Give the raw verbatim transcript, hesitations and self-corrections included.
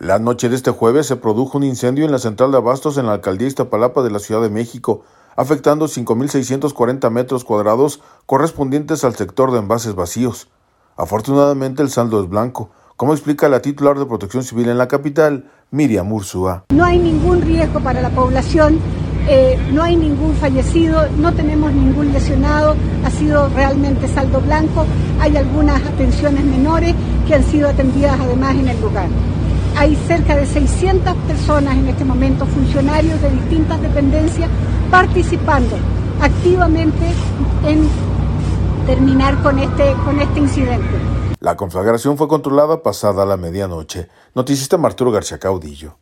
La noche de este jueves se produjo un incendio en la central de abastos en la alcaldía Iztapalapa de la Ciudad de México, afectando cinco mil seiscientos cuarenta metros cuadrados correspondientes al sector de envases vacíos. Afortunadamente el saldo es blanco, como explica la titular de Protección Civil en la capital, Miriam Ursúa. No hay ningún riesgo para la población, eh, no hay ningún fallecido, no tenemos ningún lesionado, ha sido realmente saldo blanco. Hay algunas atenciones menores que han sido atendidas además en el lugar. Hay cerca de seiscientas personas en este momento, funcionarios de distintas dependencias, participando activamente en terminar con este, con este incidente. La conflagración fue controlada pasada la medianoche. Noticista Arturo García Caudillo.